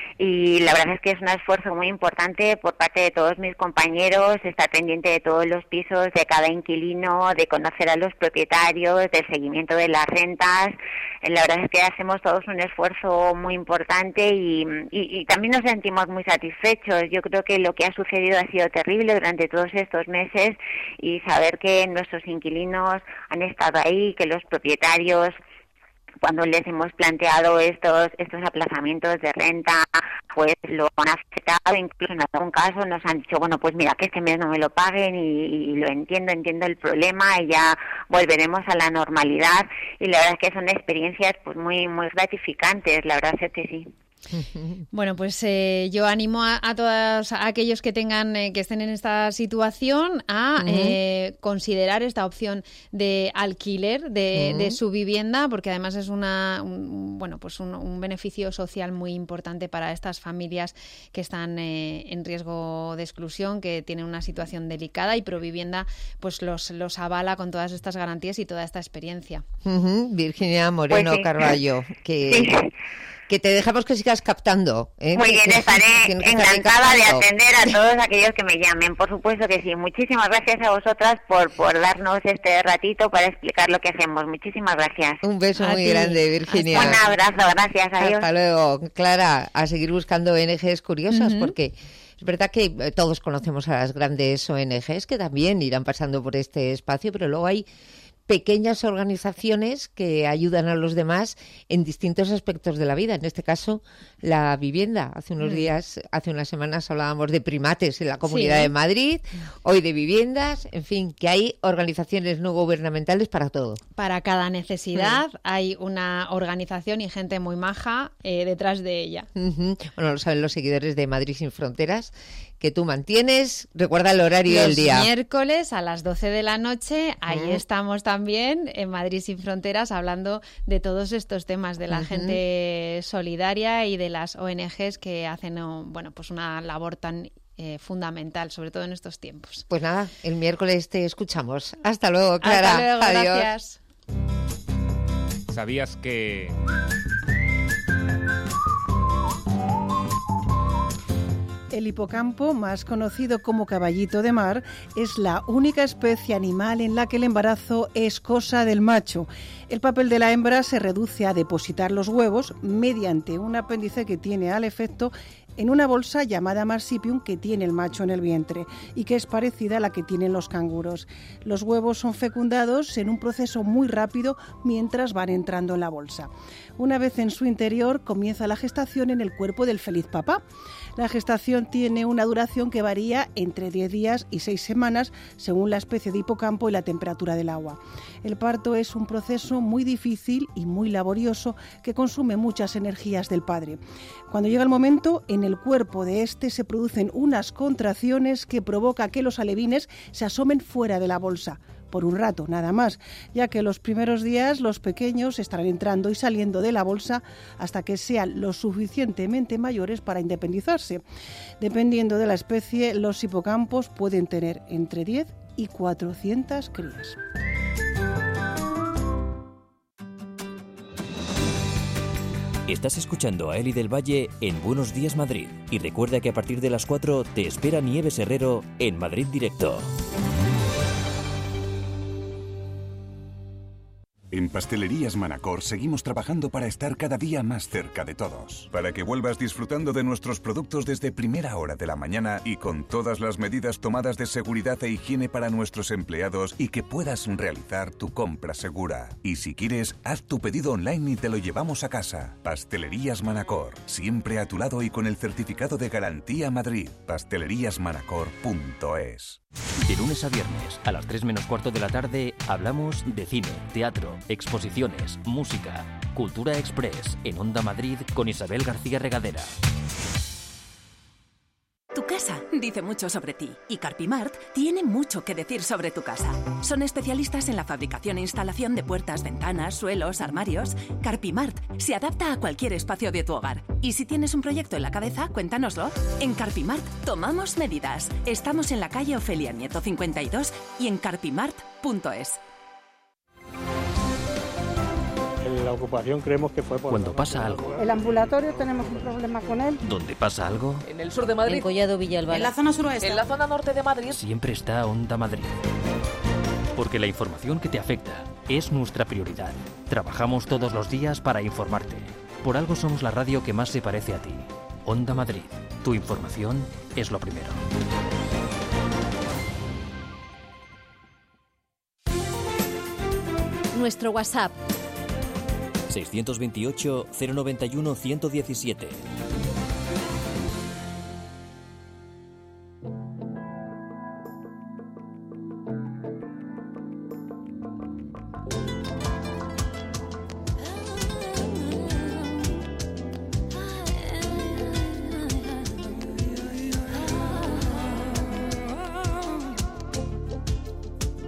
y la verdad es que es un esfuerzo muy importante por parte de todos mis compañeros, estar pendiente de todos los pisos, de cada inquilino, de conocer a los propietarios, del seguimiento de las rentas. La verdad es que hacemos todos un esfuerzo muy importante y, y, y también nos sentimos muy satisfechos. Yo creo que lo que ha sucedido ha sido terrible durante todos estos meses y saber que nuestros inquilinos han estado ahí, que los propietarios, cuando les hemos planteado estos estos aplazamientos de renta, pues lo han aceptado. Incluso en algún caso nos han dicho, bueno, pues mira, que este mes no me lo paguen y, y lo entiendo, entiendo el problema y ya volveremos a la normalidad. Y la verdad es que son experiencias pues muy muy gratificantes, la verdad es que sí. Bueno, pues eh, yo animo a, a todos a aquellos que tengan eh, que estén en esta situación a uh-huh. eh, considerar esta opción de alquiler de, uh-huh. de su vivienda, porque además es una un, bueno pues un, un beneficio social muy importante para estas familias que están eh, en riesgo de exclusión, que tienen una situación delicada, y Provivienda pues los los avala con todas estas garantías y toda esta experiencia. Uh-huh. Virginia Moreno pues sí. Carballo, que sí. que te dejamos que sigas captando. ¿eh? Muy bien, estaré encantada de atender a todos aquellos que me llamen. Por supuesto que sí. Muchísimas gracias a vosotras por, por darnos este ratito para explicar lo que hacemos. Muchísimas gracias. Un beso a muy ti. grande, Virginia. Un abrazo, gracias. Adiós. Hasta luego. Clara, a seguir buscando O N Ges curiosas, uh-huh. porque es verdad que todos conocemos a las grandes O N Ges que también irán pasando por este espacio, pero luego hay pequeñas organizaciones que ayudan a los demás en distintos aspectos de la vida. En este caso, la vivienda. Hace unos mm. días, hace unas semanas hablábamos de primates en la Comunidad sí. de Madrid, hoy de viviendas, en fin, que hay organizaciones no gubernamentales para todo. Para cada necesidad mm. hay una organización y gente muy maja eh, detrás de ella. Uh-huh. Bueno, lo saben los seguidores de Madrid Sin Fronteras, que tú mantienes. Recuerda el horario Los del día. Los miércoles a las doce de la noche, ahí uh-huh. estamos también en Madrid Sin Fronteras hablando de todos estos temas, de la uh-huh. gente solidaria y de las O N Ges que hacen bueno, pues una labor tan eh, fundamental, sobre todo en estos tiempos. Pues nada, el miércoles te escuchamos. Hasta luego, Clara. Hasta luego, Adiós. Gracias. ¿Sabías que...? El hipocampo, más conocido como caballito de mar, es la única especie animal en la que el embarazo es cosa del macho. El papel de la hembra se reduce a depositar los huevos mediante un apéndice que tiene al efecto en una bolsa llamada marsupium que tiene el macho en el vientre y que es parecida a la que tienen los canguros. Los huevos son fecundados en un proceso muy rápido mientras van entrando en la bolsa. Una vez en su interior comienza la gestación en el cuerpo del feliz papá. La gestación tiene una duración que varía entre diez días y seis semanas según la especie de hipocampo y la temperatura del agua. El parto es un proceso muy difícil y muy laborioso que consume muchas energías del padre. Cuando llega el momento, en el cuerpo de este se producen unas contracciones que provoca que los alevines se asomen fuera de la bolsa. Por un rato, nada más, ya que los primeros días los pequeños estarán entrando y saliendo de la bolsa hasta que sean lo suficientemente mayores para independizarse. Dependiendo de la especie, los hipocampos pueden tener entre diez y cuatrocientas crías. Estás escuchando a Eli del Valle en Buenos Días Madrid. Y recuerda que a partir de las cuatro te espera Nieves Herrero en Madrid Directo. En Pastelerías Manacor seguimos trabajando para estar cada día más cerca de todos. Para que vuelvas disfrutando de nuestros productos desde primera hora de la mañana y con todas las medidas tomadas de seguridad e higiene para nuestros empleados y que puedas realizar tu compra segura. Y si quieres, haz tu pedido online y te lo llevamos a casa. Pastelerías Manacor, siempre a tu lado y con el certificado de Garantía Madrid. pastelerías manacor punto es. De lunes a viernes, a las tres menos cuarto de la tarde, hablamos de cine, teatro, exposiciones, música, Cultura Express, en Onda Madrid con Isabel García Regadera. Tu casa dice mucho sobre ti y Carpimart tiene mucho que decir sobre tu casa. Son especialistas en la fabricación e instalación de puertas, ventanas, suelos, armarios. Carpimart se adapta a cualquier espacio de tu hogar. Y si tienes un proyecto en la cabeza, cuéntanoslo. En Carpimart tomamos medidas. Estamos en la calle Ofelia Nieto cincuenta y dos y en carpimart punto es. La ocupación creemos que fue por... Cuando pasa algo. El ambulatorio tenemos un problema con él. ¿Dónde pasa algo? En el sur de Madrid. En Collado Villalba. En la zona suroeste. En la zona norte de Madrid. Siempre está Onda Madrid. Porque la información que te afecta es nuestra prioridad. Trabajamos todos los días para informarte. Por algo somos la radio que más se parece a ti. Onda Madrid. Tu información es lo primero. Nuestro WhatsApp seiscientos veintiocho, cero noventa y uno, ciento diecisiete.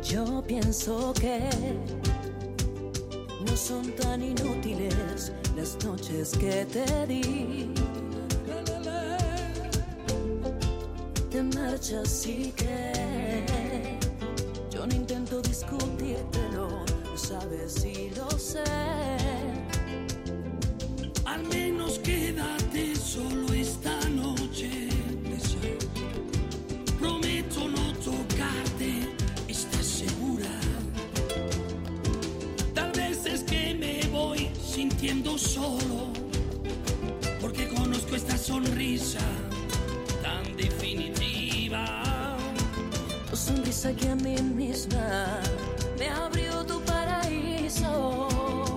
Yo pienso que no son tan inútiles las noches que te di. Te marchas y que yo no intento discutírtelo, lo sabes y lo sé. Al menos quédate solo esta noche. Prometo no tocarte, ¿estás segura? Tal vez es que me voy sintiendo solo, porque conozco esta sonrisa tan definitiva. Tu sonrisa que a mí misma me abrió tu paraíso.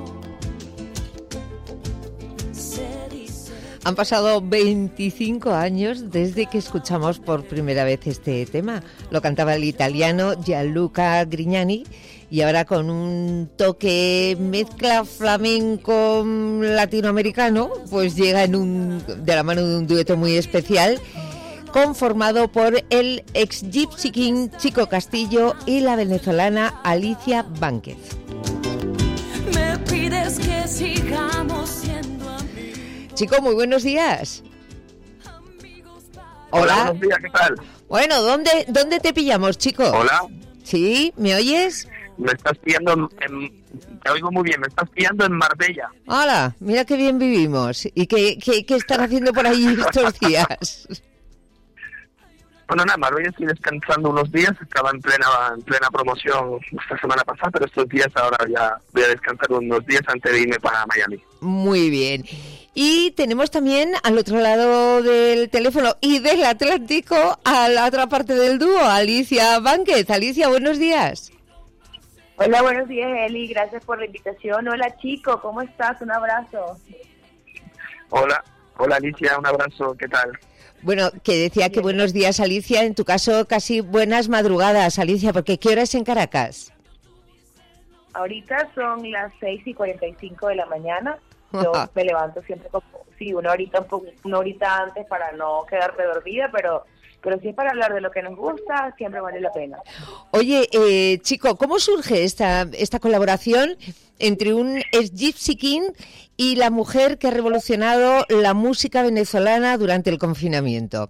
Se dice... Han pasado veinticinco años desde que escuchamos por primera vez este tema. Lo cantaba el italiano Gianluca Grignani y ahora con un toque mezcla flamenco latinoamericano, pues llega en un, de la mano de un dueto muy especial conformado por el ex Gypsy King Chico Castillo y la venezolana Alicia Bánquez. Me pides que sigamos siendo... Chico, muy buenos días. Hola. Hola, buenos días, ¿qué tal? Bueno, ¿dónde, dónde te pillamos, chico? Hola. ¿Sí? ¿Me oyes? Me estás pillando, en, en, te oigo muy bien, me estás pillando en Marbella. Hola, mira qué bien vivimos. ¿Y qué, qué, qué están haciendo por allí estos días? Bueno, nada, Marbella estoy descansando unos días, estaba en plena en plena promoción esta semana pasada, pero estos días ahora ya voy a descansar unos días antes de irme para Miami. Muy bien. Y tenemos también al otro lado del teléfono y del Atlántico a la otra parte del dúo, Alicia Bánquez. Alicia, buenos días. Hola, buenos días, Eli. Gracias por la invitación. Hola, Chico, ¿cómo estás? Un abrazo. Hola, hola Alicia, un abrazo, ¿qué tal? Bueno, que decía que buenos días, Alicia. En tu caso, casi buenas madrugadas, Alicia, porque ¿qué hora es en Caracas? Ahorita son las seis y cuarenta y cinco de la mañana. Yo me levanto siempre como, sí, una horita, un poco, una horita antes para no quedarme dormida, pero pero si es para hablar de lo que nos gusta, siempre vale la pena. Oye, eh, chico, ¿cómo surge esta esta colaboración entre un ex Gypsy King y la mujer que ha revolucionado la música venezolana durante el confinamiento?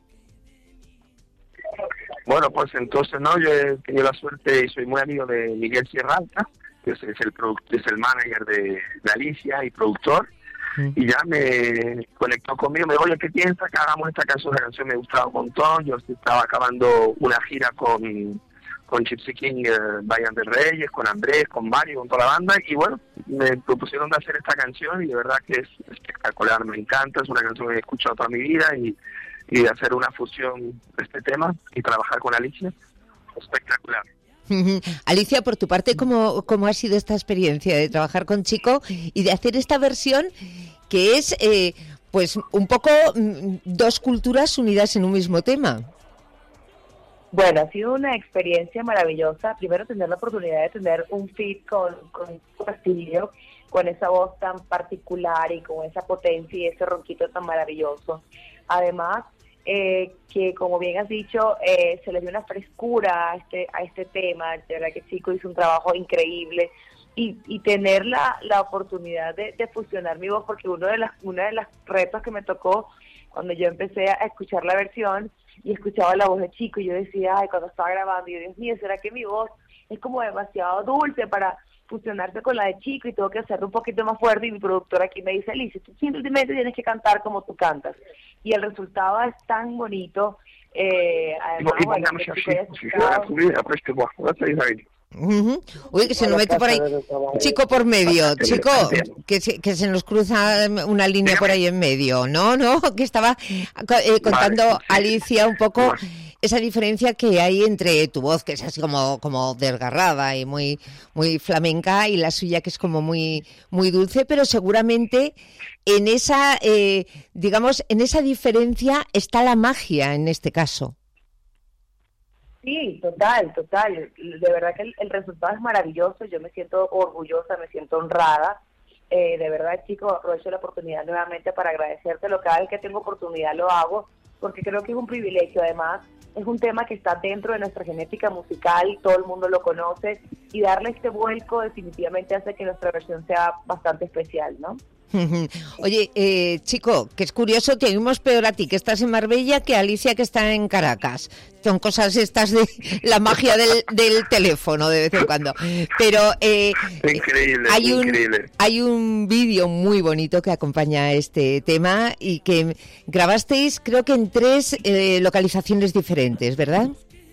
Bueno, pues entonces, no, yo he tenido la suerte y soy muy amigo de Miguel Sierra Alta, que es, es el product, es el manager de, de Alicia y productor, mm. y ya me conectó conmigo, me dijo, oye, ¿qué piensas que hagamos esta canción? La canción me gustaba un montón, yo estaba acabando una gira con, con Gypsy King, eh, Vayan de Reyes, con Andrés, con Mario, con toda la banda, y bueno, me propusieron de hacer esta canción y de verdad que es espectacular, me encanta, es una canción que he escuchado toda mi vida y, y de hacer una fusión de este tema y trabajar con Alicia, espectacular. Alicia, por tu parte, ¿cómo, ¿cómo ha sido esta experiencia de trabajar con Chico y de hacer esta versión que es, eh, pues, un poco mm, dos culturas unidas en un mismo tema? Bueno, ha sido una experiencia maravillosa. Primero, tener la oportunidad de tener un feat con, con Castillo, con esa voz tan particular y con esa potencia y ese ronquito tan maravilloso. Además, Eh, que como bien has dicho, eh, se le dio una frescura a este a este tema. De verdad que Chico hizo un trabajo increíble y, y tener la, la oportunidad de, de fusionar mi voz, porque uno de las una de las retos que me tocó cuando yo empecé a escuchar la versión y escuchaba la voz de Chico, y yo decía, ay, cuando estaba grabando, yo, Dios mío, ¿será que mi voz es como demasiado dulce para fusionarse con la de Chico y tengo que hacerlo un poquito más fuerte? Y mi productor aquí me dice, Alicia, tú simplemente tienes que cantar como tú cantas. Y el resultado es tan bonito. Eh, además, y, y bueno, que así, uh-huh. Uy, que se nos mete por ahí Chico por medio, Chico, que se, que se nos cruza una línea por ahí en medio. No, no, que estaba eh, contando Alicia un poco esa diferencia que hay entre tu voz, que es así como como desgarrada y muy muy flamenca, y la suya, que es como muy muy dulce, pero seguramente en esa eh, digamos en esa diferencia está la magia en este caso. Sí, total, total. De verdad que el, el resultado es maravilloso. Yo me siento orgullosa, me siento honrada. Eh, de verdad, chicos, aprovecho la oportunidad nuevamente para agradecértelo. Cada vez que tengo oportunidad lo hago, porque creo que es un privilegio. Además, es un tema que está dentro de nuestra genética musical, todo el mundo lo conoce, y darle este vuelco definitivamente hace que nuestra versión sea bastante especial, ¿no? Oye, eh, chico, que es curioso, te oímos peor a ti que estás en Marbella que a Alicia que está en Caracas. Son cosas estas de la magia del, del teléfono de vez en cuando. Pero eh, increíble, hay un, increíble. hay un vídeo muy bonito que acompaña a este tema y que grabasteis creo que en tres eh, localizaciones diferentes, ¿verdad?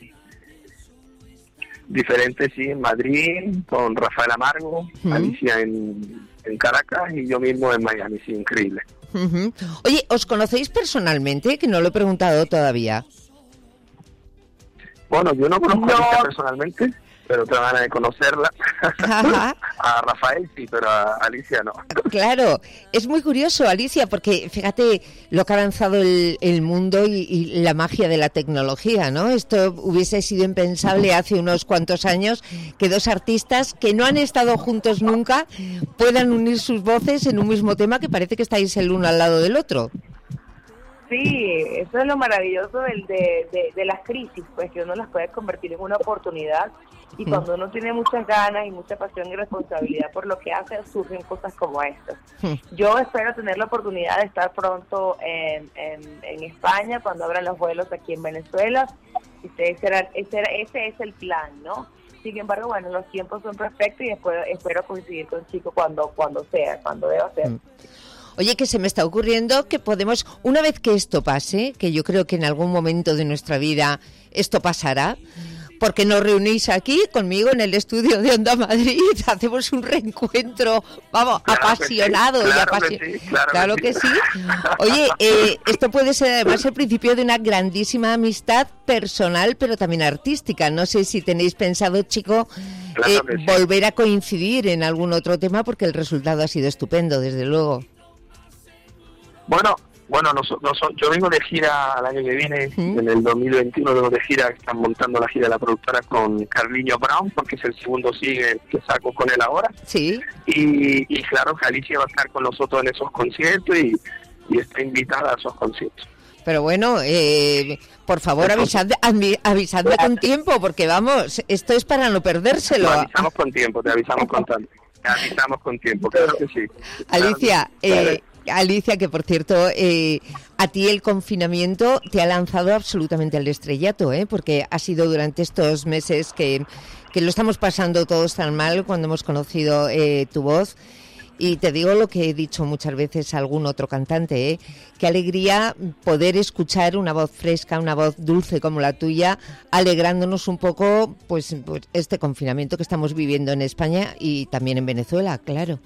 Diferentes, sí, en Madrid, con Rafael Amargo, uh-huh. Alicia en, en Caracas y yo mismo en Miami, sí, increíble. Uh-huh. Oye, ¿os conocéis personalmente? Que no lo he preguntado todavía. Bueno, yo no conozco no. a Alicia personalmente, pero tengo ganas de conocerla. A Rafael sí, pero a Alicia no. Claro, es muy curioso, Alicia, porque fíjate lo que ha avanzado el, el mundo y, y la magia de la tecnología, ¿no? Esto hubiese sido impensable hace unos cuantos años, que dos artistas que no han estado juntos nunca puedan unir sus voces en un mismo tema que parece que estáis el uno al lado del otro. Sí, eso es lo maravilloso del, de, de, de las crisis, pues que uno las puede convertir en una oportunidad y mm. cuando uno tiene muchas ganas y mucha pasión y responsabilidad por lo que hace, surgen cosas como estas. Mm. Yo espero tener la oportunidad de estar pronto en, en, en España cuando abran los vuelos aquí en Venezuela. Ese, será, ese, ese es el plan, ¿no? Sin embargo, bueno, los tiempos son perfectos y espero, espero coincidir con Chico cuando, cuando sea, cuando deba ser. Mm. Oye, que se me está ocurriendo que podemos, una vez que esto pase, que yo creo que en algún momento de nuestra vida esto pasará, porque nos reunís aquí conmigo en el estudio de Onda Madrid, hacemos un reencuentro, vamos, claro apasionado. Sí, claro, y apasion... que sí, claro, claro que, sí. que sí. Oye, eh, esto puede ser además el principio de una grandísima amistad personal, pero también artística. No sé si tenéis pensado, chico, claro eh, sí. volver a coincidir en algún otro tema, porque el resultado ha sido estupendo, desde luego. Bueno, bueno, nosotros, yo vengo de gira el año que viene, ¿Mm? En el dos mil veintiuno vengo de gira, están montando la gira de la productora con Carliño Brown, porque es el segundo single que saco con él ahora. Sí. Y, y claro, Alicia va a estar con nosotros en esos conciertos y, y está invitada a esos conciertos. Pero bueno, eh, por favor, avisad, avisadme con tiempo, porque vamos, esto es para no perdérselo. Te avisamos con tiempo, te avisamos con tiempo. Te avisamos con tiempo, claro que sí. Alicia, eh... Alicia, que por cierto, eh, a ti el confinamiento te ha lanzado absolutamente al estrellato, ¿eh? Porque ha sido durante estos meses que, que lo estamos pasando todos tan mal cuando hemos conocido eh, tu voz. Y te digo lo que he dicho muchas veces a algún otro cantante, ¿eh? Qué alegría poder escuchar una voz fresca, una voz dulce como la tuya, alegrándonos un poco pues, pues este confinamiento que estamos viviendo en España y también en Venezuela, claro.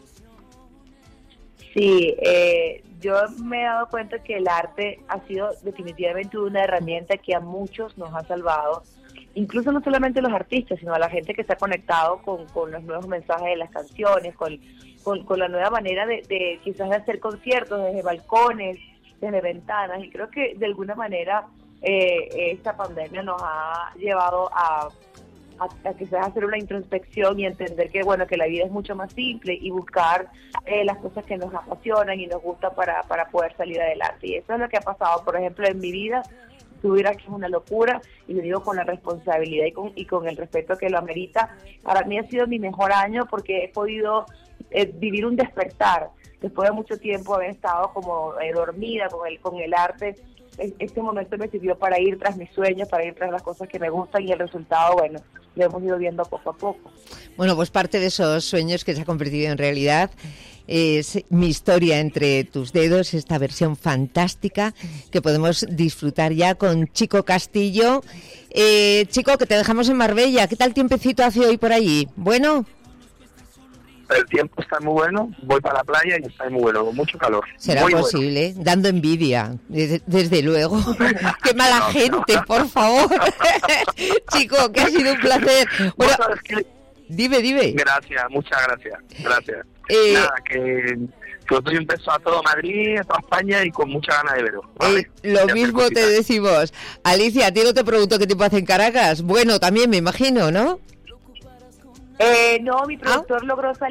Sí, eh, yo me he dado cuenta que el arte ha sido definitivamente una herramienta que a muchos nos ha salvado, incluso no solamente los artistas, sino a la gente que se ha conectado con, con los nuevos mensajes de las canciones, con, con, con la nueva manera de, de quizás de hacer conciertos desde balcones, desde ventanas, y creo que de alguna manera eh, esta pandemia nos ha llevado a... A, a quizás hacer una introspección y entender que bueno que la vida es mucho más simple y buscar eh, las cosas que nos apasionan y nos gustan para, para poder salir adelante. Y eso es lo que ha pasado, por ejemplo, en mi vida. Tuviera que es una locura, y lo digo con la responsabilidad y con, y con el respeto que lo amerita. Para mí ha sido mi mejor año porque he podido eh, vivir un despertar después de mucho tiempo haber estado como eh, dormida con el, con el arte. Este momento me sirvió para ir tras mis sueños, para ir tras las cosas que me gustan, y el resultado, bueno, lo hemos ido viendo poco a poco. Bueno, pues parte de esos sueños que se ha convertido en realidad es Mi historia entre tus dedos, esta versión fantástica que podemos disfrutar ya con Chico Castillo. Eh, Chico, que te dejamos en Marbella, ¿qué tal tiempecito hace hoy por allí? ¿Bueno? El tiempo está muy bueno, voy para la playa y está muy bueno, con mucho calor. Será muy posible, bueno. Dando envidia, desde, desde luego. ¡Qué mala no, gente, no. por favor! Chico, que ha sido un placer. Bueno, que... dime, dime. Gracias, muchas gracias, gracias. Eh... Nada, que, que os doy un beso a todo Madrid, a toda España y con mucha ganas de veros. ¿Vale? Eh, lo ya mismo te decimos. Alicia, a ti no te pregunto qué tiempo hace en Caracas. Bueno, también me imagino, ¿no? Eh, no, mi productor ¿Ah? logró salir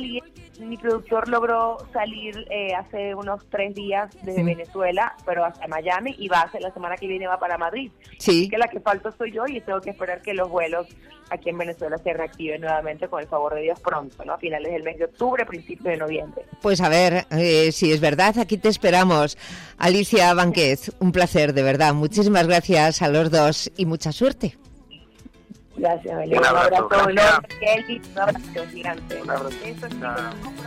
Mi productor logró salir eh, hace unos tres días desde Mm. Venezuela, pero hasta Miami, y va a ser la semana que viene va para Madrid. Sí. Así que la que falto soy yo y tengo que esperar que los vuelos aquí en Venezuela se reactiven nuevamente con el favor de Dios pronto, ¿no? A finales del mes de octubre, principios de noviembre. Pues a ver, eh, si es verdad, aquí te esperamos. Alicia Bánquez, un placer, de verdad. Muchísimas gracias a los dos y mucha suerte. Gracias, Belén. Un abrazo, enorme, gracias. Kelly. Un abrazo gigante. Un abrazo. Eso es Chao.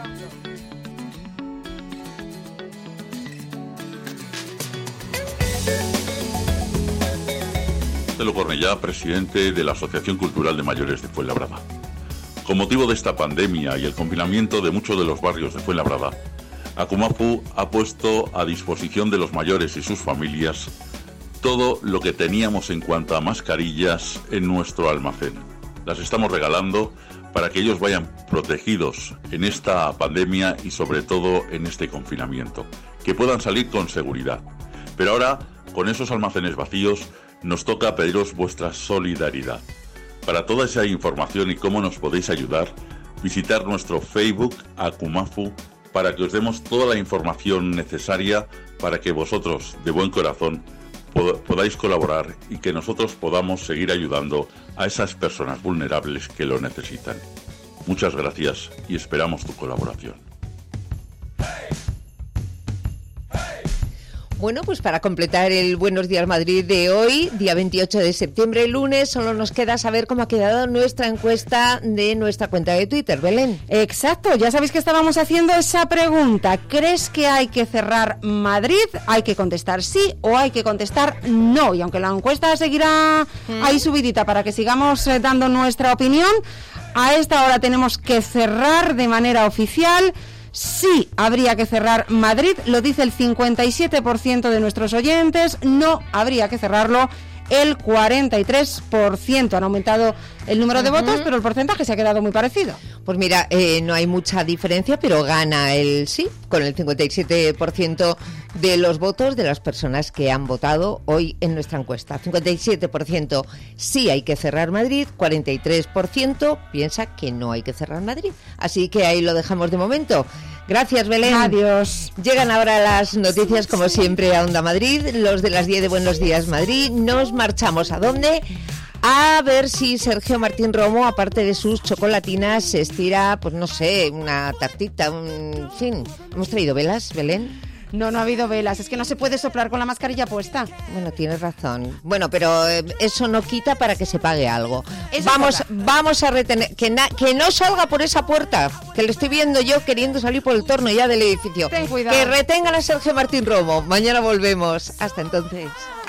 Marcelo Cornellá, presidente de la Asociación Cultural de Mayores de Fuenlabrada. Con motivo de esta pandemia y el confinamiento de muchos de los barrios de Fuenlabrada, Akumafu ha puesto a disposición de los mayores y sus familias todo lo que teníamos en cuanto a mascarillas en nuestro almacén. Las estamos regalando para que ellos vayan protegidos en esta pandemia y sobre todo en este confinamiento, que puedan salir con seguridad. Pero ahora, con esos almacenes vacíos, nos toca pediros vuestra solidaridad. Para toda esa información y cómo nos podéis ayudar, visitar nuestro Facebook Akumafu para que os demos toda la información necesaria para que vosotros, de buen corazón, pod- podáis colaborar y que nosotros podamos seguir ayudando a esas personas vulnerables que lo necesitan. Muchas gracias y esperamos tu colaboración. Bueno, pues para completar el Buenos Días Madrid de hoy, día veintiocho de septiembre, lunes, solo nos queda saber cómo ha quedado nuestra encuesta de nuestra cuenta de Twitter. Belén. Exacto, ya sabéis que estábamos haciendo esa pregunta. ¿Crees que hay que cerrar Madrid? ¿Hay que contestar sí o hay que contestar no? Y aunque la encuesta seguirá Mm. ahí subidita para que sigamos eh, dando nuestra opinión, a esta hora tenemos que cerrar de manera oficial. Sí, habría que cerrar Madrid, lo dice el cincuenta y siete por ciento de nuestros oyentes, no habría que cerrarlo el cuarenta y tres por ciento. Han aumentado el número de Ujú. votos, pero el porcentaje se ha quedado muy parecido. Pues mira, eh, no hay mucha diferencia, pero gana el sí, con el cincuenta y siete por ciento de los votos de las personas que han votado hoy en nuestra encuesta. cincuenta y siete por ciento sí hay que cerrar Madrid, cuarenta y tres por ciento piensa que no hay que cerrar Madrid. Así que ahí lo dejamos de momento. Gracias, Belén. Adiós. Llegan ahora las noticias, como siempre, a Onda Madrid, los de las diez de Buenos Días Madrid. Nos marchamos. ¿A dónde? A ver si Sergio Martín Romo, aparte de sus chocolatinas, se estira, pues no sé, una tartita, un en fin. ¿Hemos traído velas, Belén? No, no ha habido velas, es que no se puede soplar con la mascarilla puesta. Bueno, tienes razón. Bueno, pero eh, eso no quita para que se pague algo. Eso Vamos, es verdad. vamos a retener, que, na- que no salga por esa puerta, que le estoy viendo yo queriendo salir por el torno ya del edificio. Ten cuidado. Que retengan a Sergio Martín Romo. Mañana volvemos. Hasta entonces.